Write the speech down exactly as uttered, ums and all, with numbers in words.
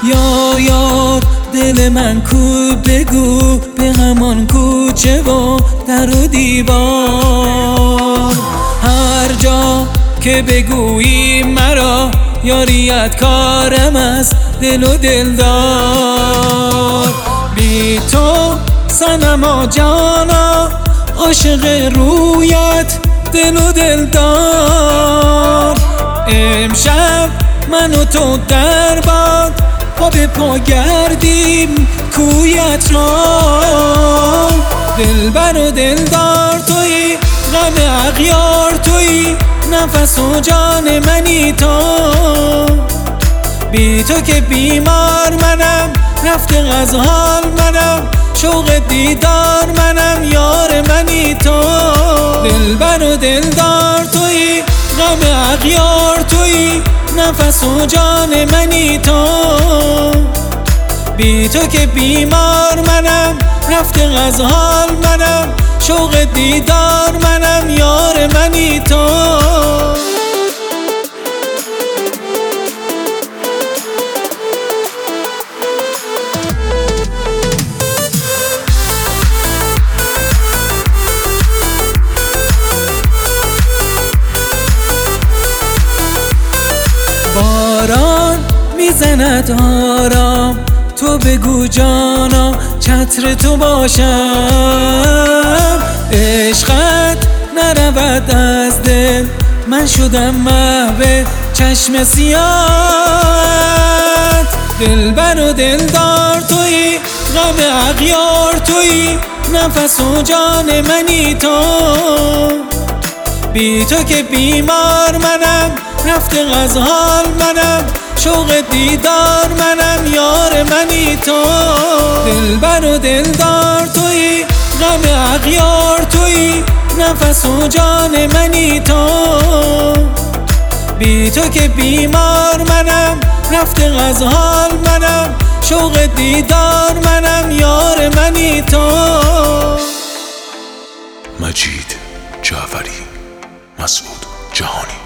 یار یار دل من کو بگو به همان کوچه و در و دیوار. هر جا که بگویی مرا یاریت کارم است دل و دلدار. بی تو صنما جانا عاشق رویت دل و دلدار. امشب من و تو در باد پا به پا گردیم کویت را. دلبر و دلدار تویی، غم اغیار تویی، نفس و جان منی تو. بی تو که بیمار منم، رفته از حال منم، شوق دیدار منم، یار منی تو. دلبر و دلدار تویی، غم اغیار تویی، نفس و جان منی تو. بی تو که بیمار منم، رفته از حال منم، شوق دیدار منم، یار منی تو. باران میزند آرام، تو بگو جانا چتر تو باشم. عشقت نرود از دل، من شدم محو چشم سیاهت. دلبر و دلدار تویی، غم اغیار تویی، نفس و جان منی تو. بی تو که بیمار منم، رفته از حال منم، شوق دیدار منم، یار منی تو. دلبر و دلدار تویی، غم اغیار تویی، نفس و جان منی تو. بی تو که بیمار منم، رفته از حال منم، شوق دیدار منم، یار منی تو. مجید جعفری، مسعود جهانی.